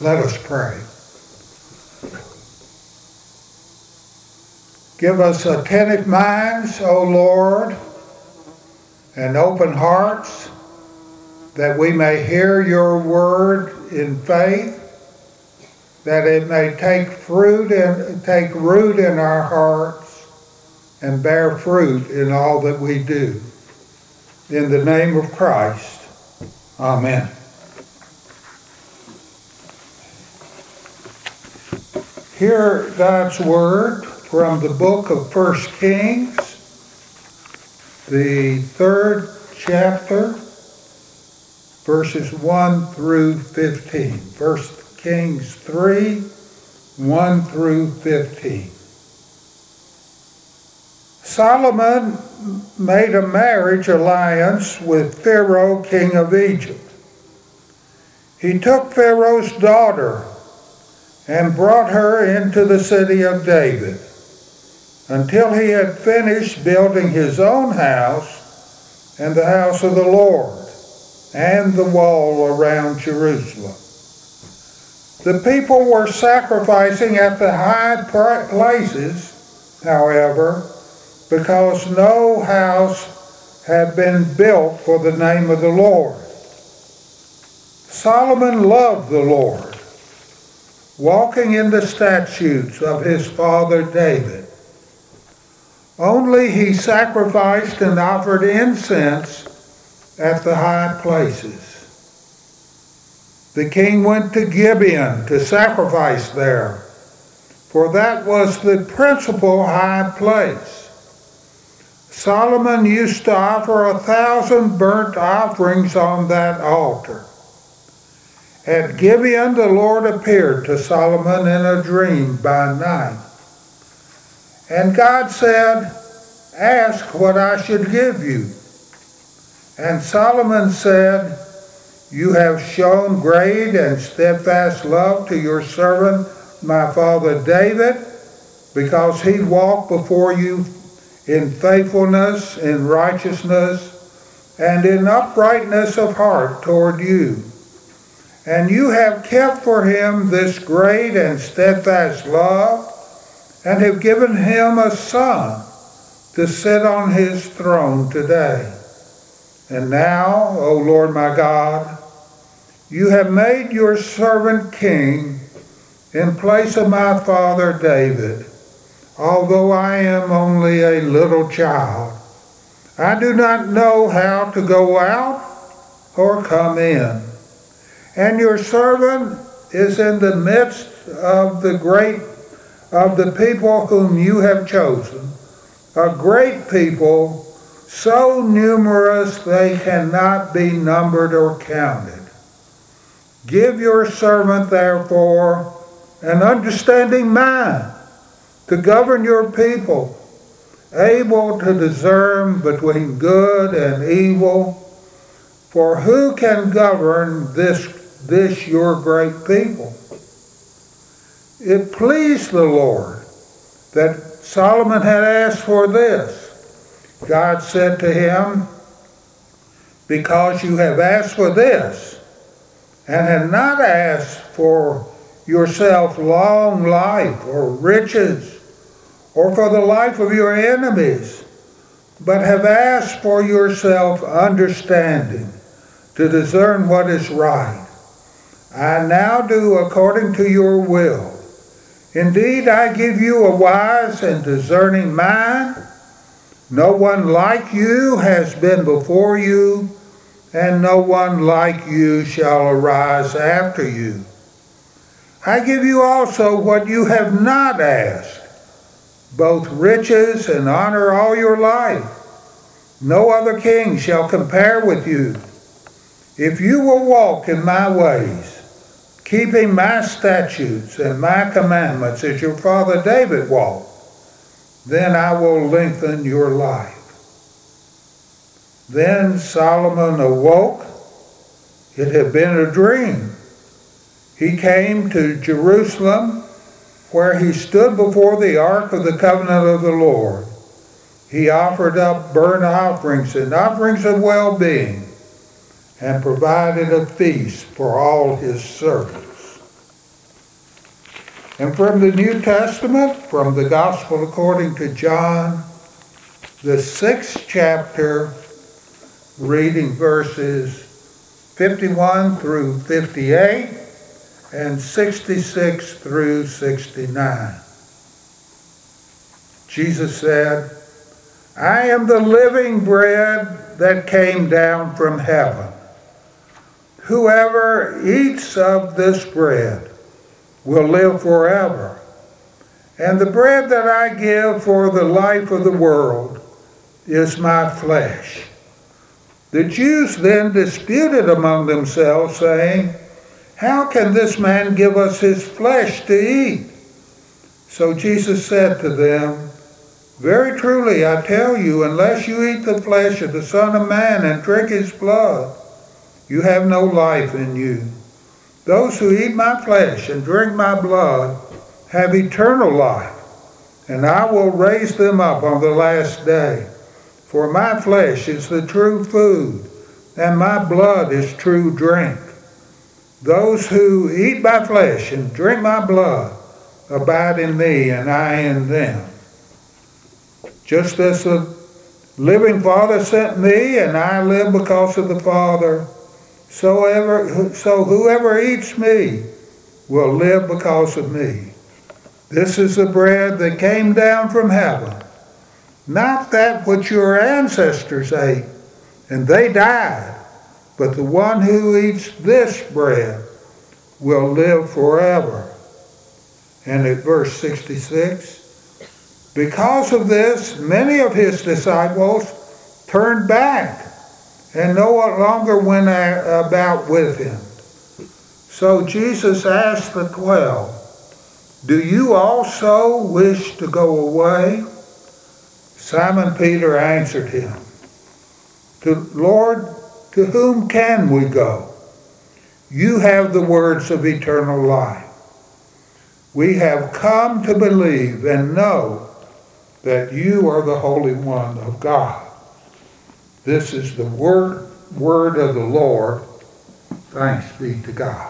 Let us pray. Give us attentive minds, O Lord, and open hearts, that we may hear your word in faith, that it may take root in our hearts and bear fruit in all that we do. In the name of Christ, amen. Hear God's word from the book of 1 Kings, the 3rd chapter, verses 1 through 15. 1 Kings 3, 1 through 15. Solomon made a marriage alliance with Pharaoh, king of Egypt. He took Pharaoh's daughter and brought her into the city of David until he had finished building his own house and the house of the Lord and the wall around Jerusalem. The people were sacrificing at the high places, however, because no house had been built for the name of the Lord. Solomon loved the Lord, walking in the statutes of his father David. Only he sacrificed and offered incense at the high places. The king went to Gibeon to sacrifice there, for that was the principal high place. Solomon used to offer 1,000 burnt offerings on that altar. At Gibeon, the Lord appeared to Solomon in a dream by night. And God said, "Ask what I should give you." And Solomon said, "You have shown great and steadfast love to your servant, my father David, because he walked before you in faithfulness, in righteousness, and in uprightness of heart toward you. And you have kept for him this great and steadfast love, and have given him a son to sit on his throne today. And now, O Lord my God, you have made your servant king in place of my father David. Although I am only a little child, I do not know how to go out or come in. And your servant is in the midst of the people whom you have chosen, a great people, so numerous they cannot be numbered or counted. Give your servant, therefore, an understanding mind to govern your people, able to discern between good and evil. For who can govern this your great people?" It pleased the Lord that Solomon had asked for this. God said to him, "Because you have asked for this, and have not asked for yourself long life or riches, or for the life of your enemies, but have asked for yourself understanding to discern what is right, I now do according to your will. Indeed, I give you a wise and discerning mind. No one like you has been before you, and no one like you shall arise after you. I give you also what you have not asked, both riches and honor all your life. No other king shall compare with you. If you will walk in my ways, keeping my statutes and my commandments as your father David walked, then I will lengthen your life." Then Solomon awoke. It had been a dream. He came to Jerusalem, where he stood before the ark of the covenant of the Lord. He offered up burnt offerings and offerings of well-being, and provided a feast for all his servants. And from the New Testament, from the Gospel according to John, the 6th chapter, reading verses 51 through 58 and 66 through 69. Jesus said, I am the living bread that came down from heaven. Whoever eats of this bread will live forever. And the bread that I give for the life of the world is my flesh. The Jews then disputed among themselves, saying, how can this man give us his flesh to eat? So Jesus said to them, very truly I tell you, unless you eat the flesh of the Son of Man and drink his blood, you have no life in you. Those who eat my flesh and drink my blood have eternal life, and I will raise them up on the last day. For my flesh is the true food, and my blood is true drink. Those who eat my flesh and drink my blood abide in me, and I in them. Just as the living Father sent me, and I live because of the Father, so whoever eats me will live because of me. This is the bread that came down from heaven, not that which your ancestors ate, and they died, but the one who eats this bread will live forever. And at verse 66, because of this, many of his disciples turned back and no longer went about with him. So Jesus asked the 12, do you also wish to go away? Simon Peter answered him, Lord, to whom can we go? You have the words of eternal life. We have come to believe and know that you are the Holy One of God. This is the word of the Lord. Thanks be to God.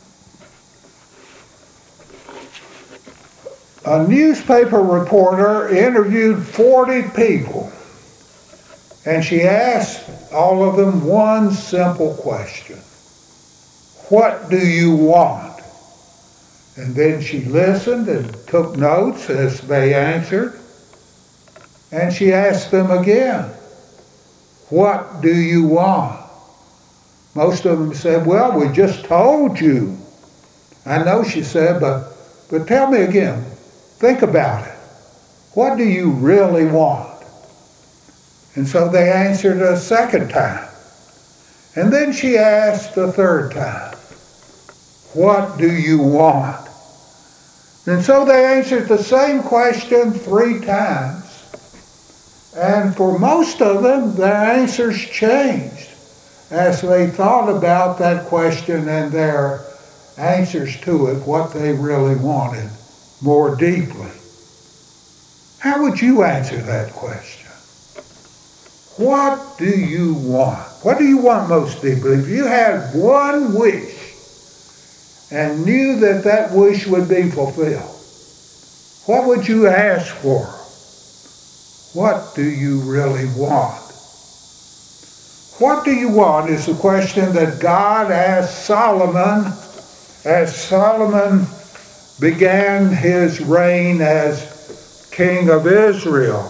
A newspaper reporter interviewed 40 people, and she asked all of them one simple question. What do you want? And then she listened and took notes as they answered. And she asked them again, what do you want? Most of them said, well, we just told you. I know, she said, but tell me again. Think about it. What do you really want? And so they answered a second time. And then she asked a third time, what do you want? And so they answered the same question 3 times. And for most of them, their answers changed as they thought about that question and their answers to it, what they really wanted more deeply. How would you answer that question? What do you want? What do you want most deeply? If you had one wish and knew that that wish would be fulfilled, what would you ask for? What do you really want? What do you want is the question that God asked Solomon as Solomon began his reign as king of Israel.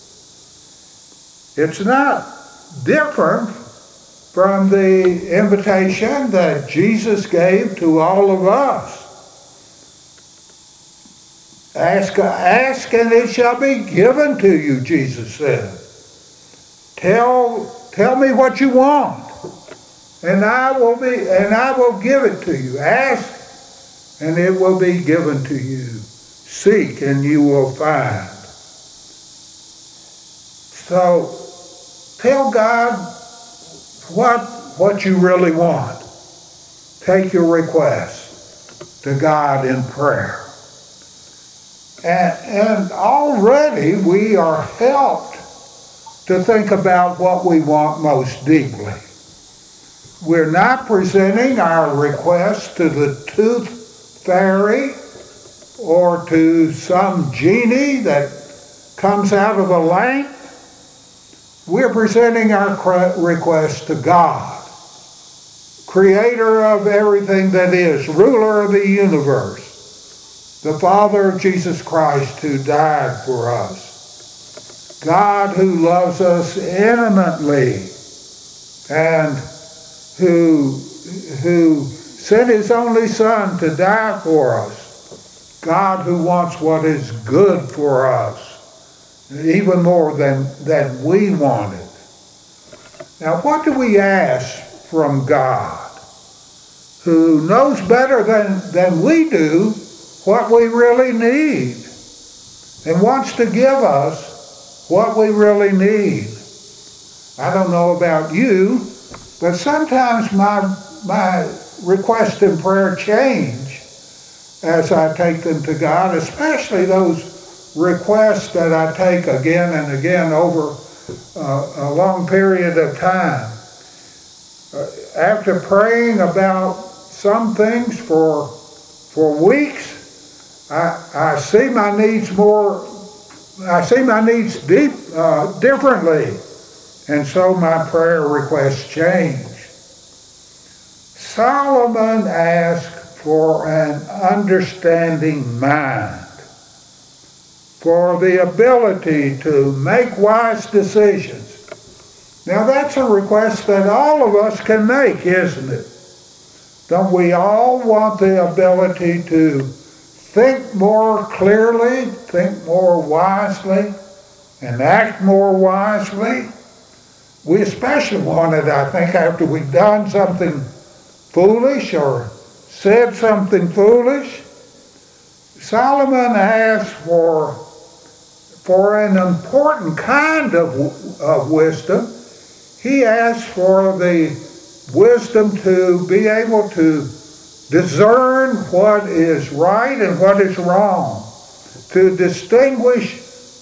It's not different from the invitation that Jesus gave to all of us. Ask and it shall be given to you, Jesus said. Tell me what you want, and I will give it to you. Ask, and it will be given to you. Seek, and you will find. So tell God what you really want. Take your request to God in prayer. And already we are helped to think about what we want most deeply. We're not presenting our request to the tooth fairy or to some genie that comes out of a lamp. We're presenting our request to God, creator of everything that is, ruler of the universe, the Father of Jesus Christ who died for us, God who loves us intimately and who sent his only Son to die for us, God who wants what is good for us, even more than we want it. Now, what do we ask from God, who knows better than we do what we really need and wants to give us what we really need? I don't know about you, but sometimes my requests in prayer change as I take them to God, especially those requests that I take again and again over a long period of time. After praying about some things for weeks, I see my needs differently, and so my prayer requests change. Solomon asked for an understanding mind, for the ability to make wise decisions. Now that's a request that all of us can make, isn't it? Don't we all want the ability to think more clearly, think more wisely, and act more wisely? We especially want it, I think, after we've done something foolish or said something foolish. Solomon asked for an important kind of wisdom. He asked for the wisdom to be able to discern what is right and what is wrong, to distinguish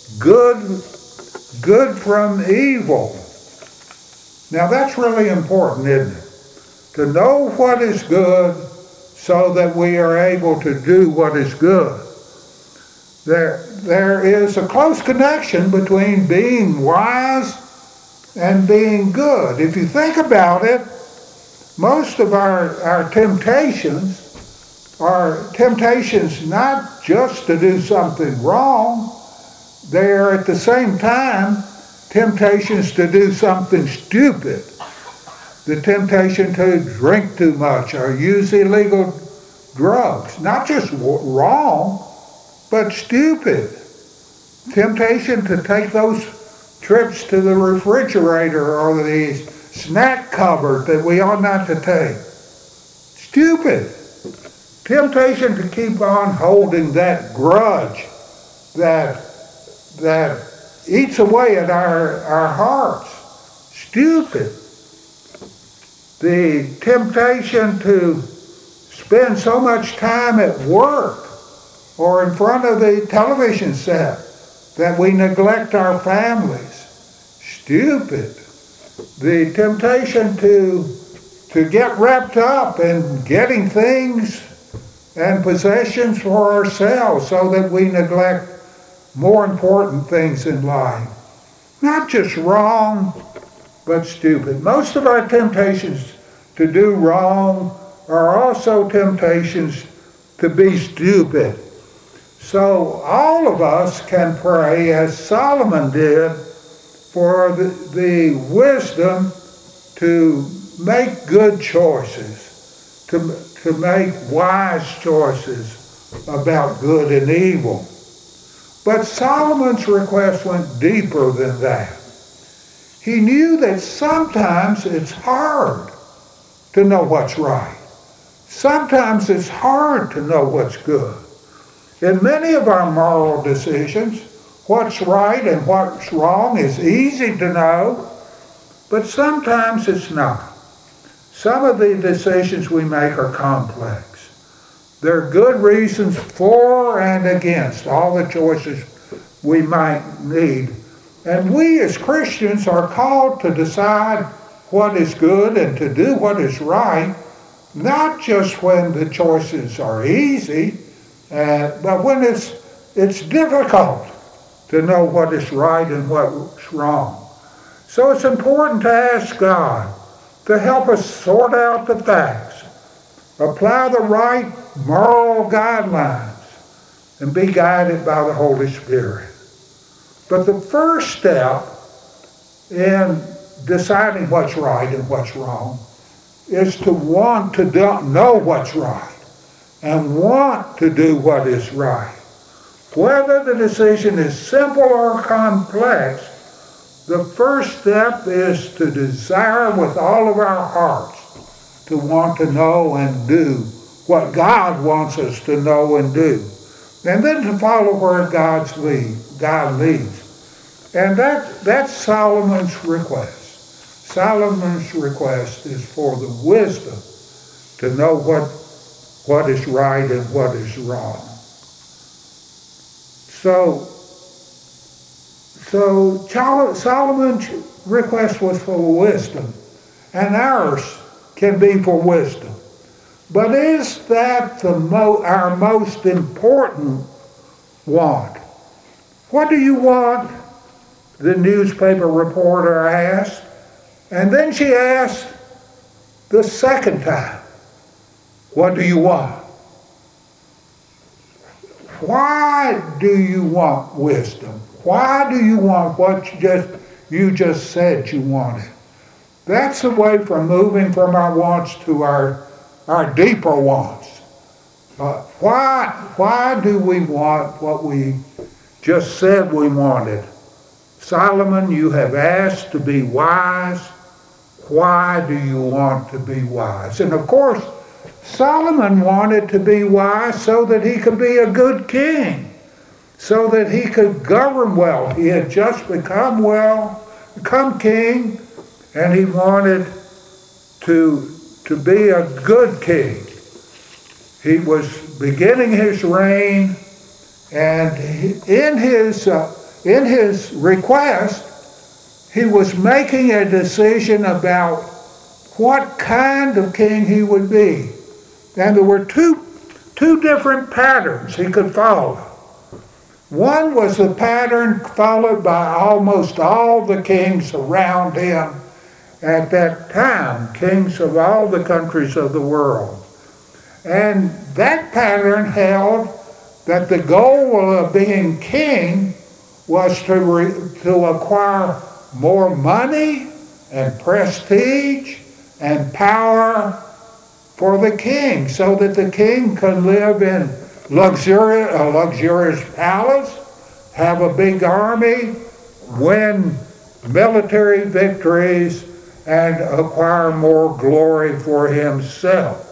good from evil. Now that's really important, isn't it? To know what is good so that we are able to do what is good. There is a close connection between being wise and being good. If you think about it, most of our temptations are temptations not just to do something wrong, they are at the same time temptations to do something stupid. The temptation to drink too much or use illegal drugs. Not just wrong, but stupid. Temptation to take those trips to the refrigerator or the snack cupboard that we ought not to take. Stupid. Temptation to keep on holding that grudge that eats away at our hearts. Stupid. The temptation to spend so much time at work or in front of the television set that we neglect our families. Stupid. The temptation to get wrapped up in getting things and possessions for ourselves so that we neglect more important things in life. Not just wrong, but stupid. Most of our temptations to do wrong are also temptations to be stupid. So all of us can pray, as Solomon did, for the wisdom to make good choices, to make wise choices about good and evil. But Solomon's request went deeper than that. He knew that sometimes it's hard to know what's right. Sometimes it's hard to know what's good. In many of our moral decisions, what's right and what's wrong is easy to know, but sometimes it's not. Some of the decisions we make are complex. There are good reasons for and against all the choices we might need. And we as Christians are called to decide what is good and to do what is right, not just when the choices are easy, But when it's difficult to know what is right and what's wrong. So it's important to ask God to help us sort out the facts, apply the right moral guidelines, and be guided by the Holy Spirit. But the first step in deciding what's right and what's wrong is to want to know what's right and want to do what is right. Whether the decision is simple or complex, the first step is to desire with all of our hearts to want to know and do what God wants us to know and do. And then to follow where God leads. And that's Solomon's request. Solomon's request is for the wisdom to know what is right and what is wrong. So Solomon's request was for wisdom, and ours can be for wisdom. But is that our most important want? What do you want? The newspaper reporter asked. And then she asked the second time, what do you want? Why do you want wisdom? Why do you want what you just said you wanted? That's away from moving from our wants to our deeper wants. Why do we want what we just said we wanted? Solomon, you have asked to be wise. Why do you want to be wise? And of course, Solomon wanted to be wise so that he could be a good king, so that he could govern well. He had just become king, and he wanted to be a good king. He was beginning his reign, and in his request, he was making a decision about what kind of king he would be. And there were two different patterns he could follow. One was the pattern followed by almost all the kings around him at that time, kings of all the countries of the world. And that pattern held that the goal of being king was to acquire more money and prestige and power for the king, so that the king could live in a luxurious palace, have a big army, win military victories, and acquire more glory for himself.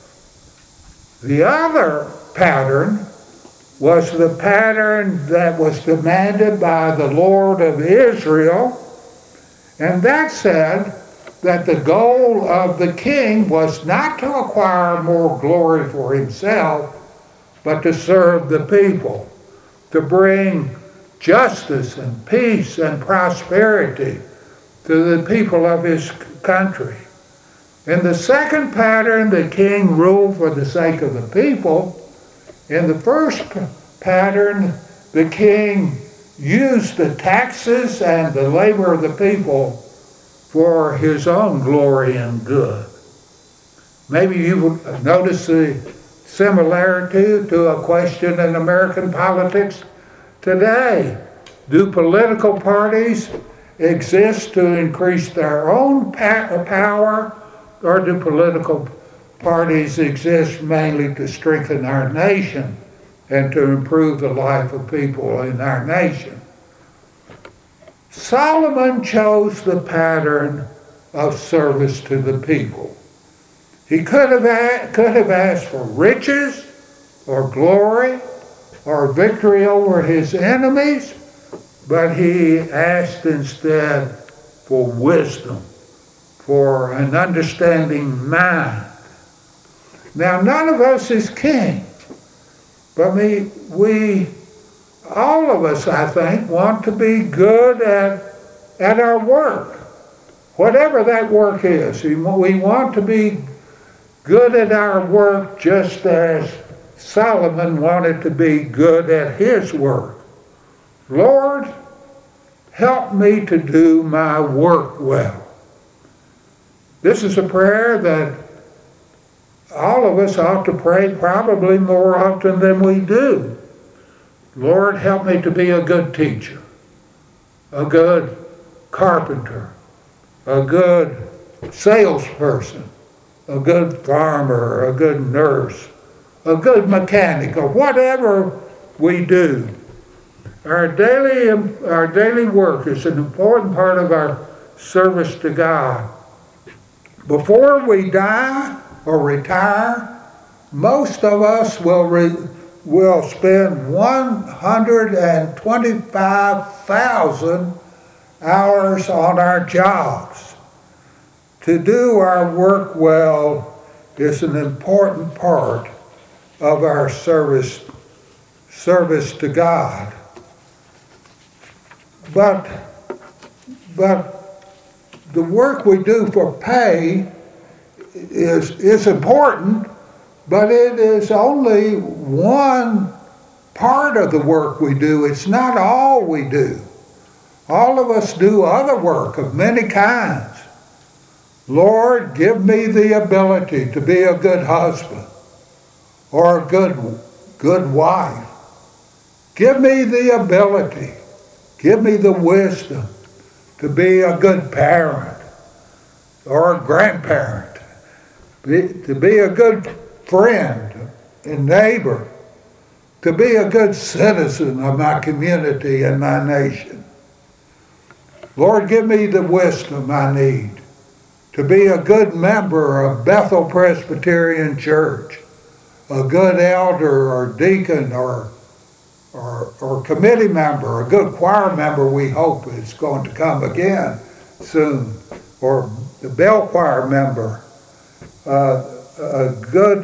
The other pattern was the pattern that was demanded by the Lord of Israel, and that said that the goal of the king was not to acquire more glory for himself, but to serve the people, to bring justice and peace and prosperity to the people of his country. In the second pattern, the king ruled for the sake of the people. In the first pattern, the king used the taxes and the labor of the people for his own glory and good. Maybe you've noticed the similarity to a question in American politics today. Do political parties exist to increase their own power, or do political parties exist mainly to strengthen our nation and to improve the life of people in our nation? Solomon chose the pattern of service to the people. He could have asked for riches or glory or victory over his enemies, but he asked instead for wisdom, for an understanding mind. Now, none of us is king, but all of us, I think, want to be good at our work, whatever that work is. We want to be good at our work just as Solomon wanted to be good at his work. Lord, help me to do my work well. This is a prayer that all of us ought to pray probably more often than we do. Lord, help me to be a good teacher, a good carpenter, a good salesperson, a good farmer, a good nurse, a good mechanic, or whatever we do. Our daily work is an important part of our service to God. Before we die or retire, most of us will spend 125,000 hours on our jobs. To do our work well is an important part of our service to God. But the work we do for pay is important, but it is only one part of the work we do. It's not all we do. All of us do other work of many kinds. Lord, give me the ability to be a good husband or a good wife. Give me the ability, give me the wisdom to be a good parent or a grandparent, to be a good friend and neighbor, to be a good citizen of my community and my nation. Lord, give me the wisdom I need to be a good member of Bethel Presbyterian Church, a good elder or deacon or committee member, a good choir member we hope is going to come again soon, or the bell choir member, a good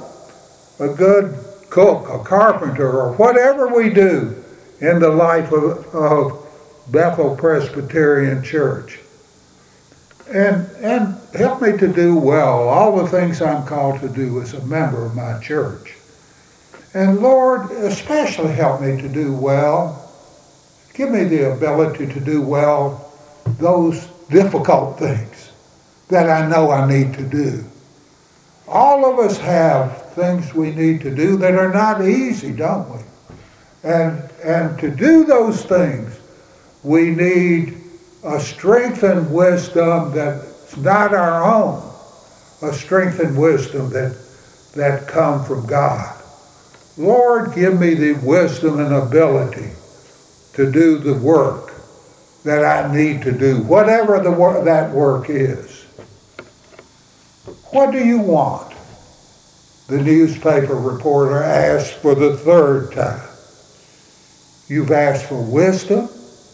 cook, a carpenter, or whatever we do in the life of Bethel Presbyterian Church. And help me to do well all the things I'm called to do as a member of my church. And Lord, especially help me to do well. Give me the ability to do well those difficult things that I know I need to do. All of us have things we need to do that are not easy, don't we? And to do those things, we need a strength and wisdom that's not our own, a strength and wisdom that come from God. Lord, give me the wisdom and ability to do the work that I need to do, whatever that work is. What do you want? The newspaper reporter asked for the third time. You've asked for wisdom.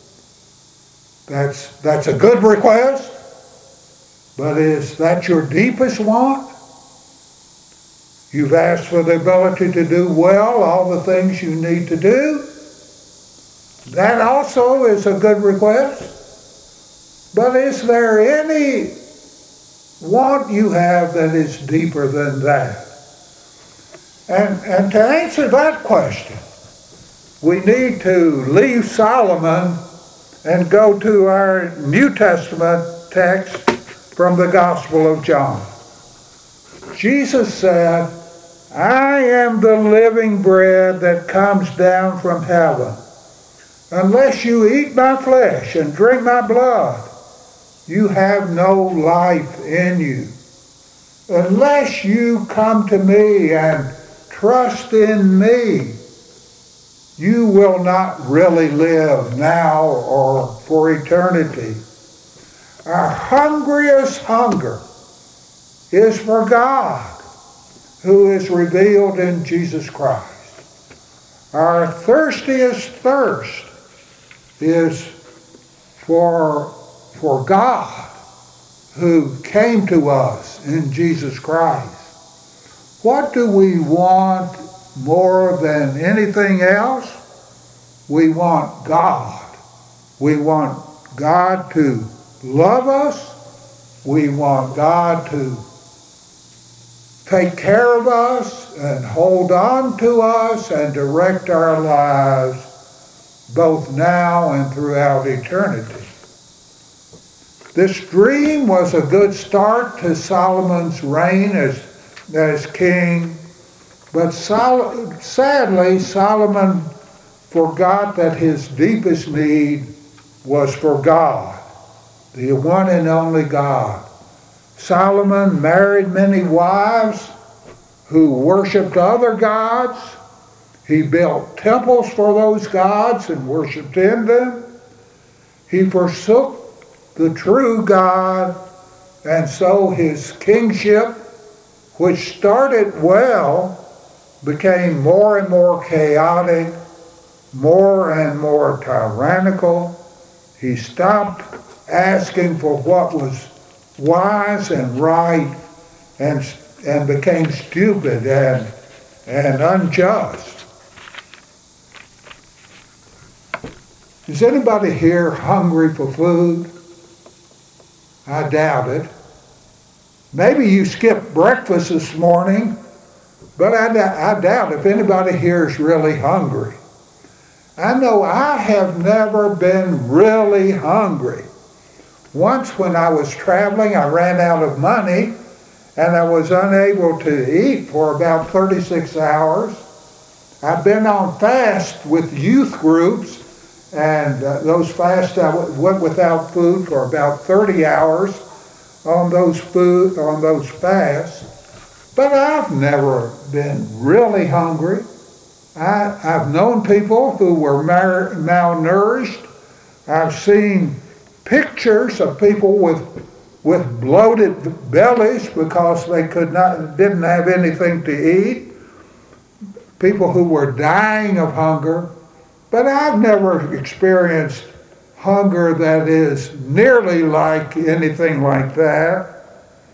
That's a good request, but is that your deepest want? You've asked for the ability to do well all the things you need to do. That also is a good request. But is there any want you have that is deeper than that? And to answer that question, we need to leave Solomon and go to our New Testament text from the Gospel of John. Jesus said, I am the living bread that comes down from heaven. Unless you eat my flesh and drink my blood, you have no life in you. Unless you come to me and trust in me, you will not really live now or for eternity. Our hungriest hunger is for God, who is revealed in Jesus Christ. Our thirstiest thirst is for God, who came to us in Jesus Christ. What do we want more than anything else? We want God. We want God to love us. We want God to take care of us and hold on to us and direct our lives both now and throughout eternity. This dream was a good start to Solomon's reign as king, but sadly Solomon forgot that his deepest need was for God, the one and only God. Solomon married many wives who worshiped other gods. He built temples for those gods and worshiped in them. He forsook the true God, and so his kingship, which started well, became more and more chaotic, more and more tyrannical. He stopped asking for what was wise and right and became stupid and unjust. Is anybody here hungry for food? I doubt it. Maybe you skipped breakfast this morning, but I doubt if anybody here is really hungry. I know I have never been really hungry. Once when I was traveling, I ran out of money and I was unable to eat for about 36 hours. I've been on fast with youth groups, and those fasts I went without food for about 30 hours on those fasts. But I've never been really hungry. I've known people who were malnourished. I've seen pictures of people with bloated bellies because they didn't have anything to eat. People who were dying of hunger. But I've never experienced hunger that is nearly like anything like that.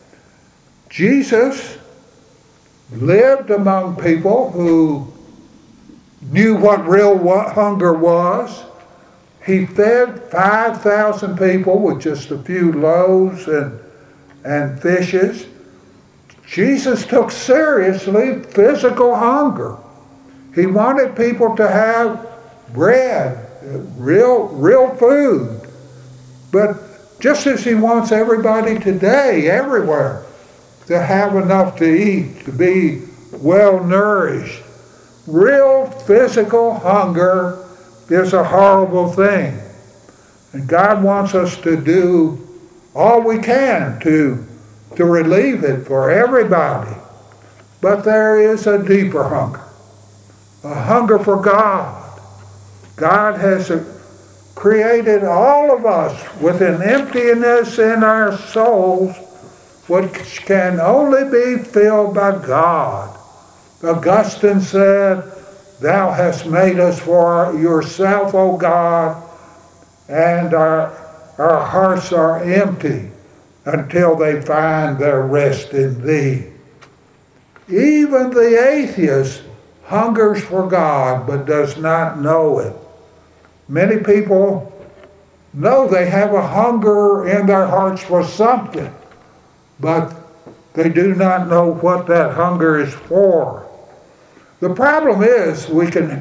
Jesus lived among people who knew what real hunger was. He fed 5,000 people with just a few loaves and fishes. Jesus took seriously physical hunger. He wanted people to have bread, real food. But just as he wants everybody today, everywhere, to have enough to eat, to be well nourished, real physical hunger is a horrible thing. And God wants us to do all we can to relieve it for everybody. But there is a deeper hunger, a hunger for God. God has created all of us with an emptiness in our souls which can only be filled by God. Augustine said, "Thou hast made us for yourself, O God, and our hearts are empty until they find their rest in Thee." Even the atheist hungers for God but does not know it. Many people know they have a hunger in their hearts for something, but they do not know what that hunger is for. The problem is we can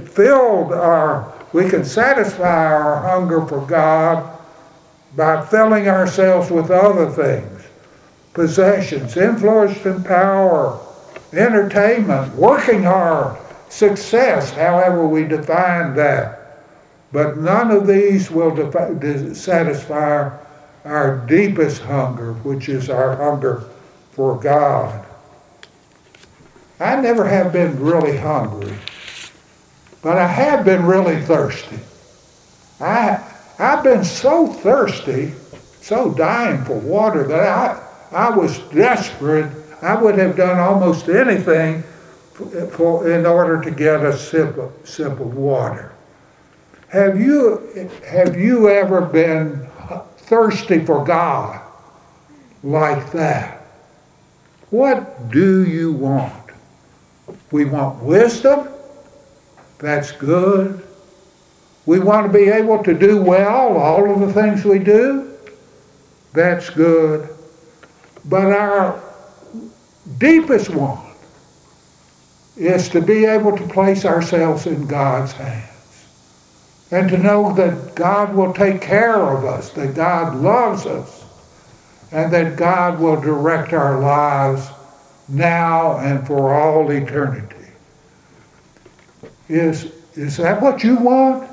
satisfy our hunger for God by filling ourselves with other things, possessions, influence and power, entertainment, working hard, success, however we define that. But none of these will satisfy our deepest hunger, which is our hunger for God. I never have been really hungry, but I have been really thirsty. I've been so thirsty, so dying for water, that I was desperate. I would have done almost anything in order to get a sip of water. Have you ever been thirsty for God like that? What do you want? We want wisdom. That's good. We want to be able to do well all of the things we do. That's good. But our deepest want is to be able to place ourselves in God's hands and to know that God will take care of us, that God loves us, and that God will direct our lives now and for all eternity. Is that what you want?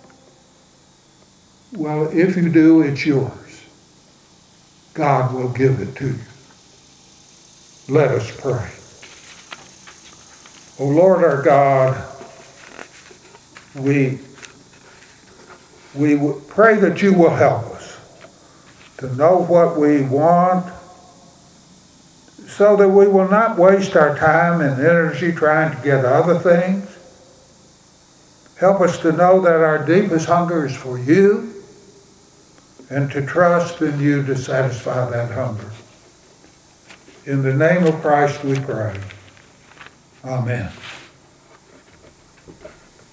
Well, if you do, it's yours. God will give it to you. Let us pray. O Lord our God, we pray that you will help us to know what we want so that we will not waste our time and energy trying to get other things. Help us to know that our deepest hunger is for you and to trust in you to satisfy that hunger. In the name of Christ we pray. Amen.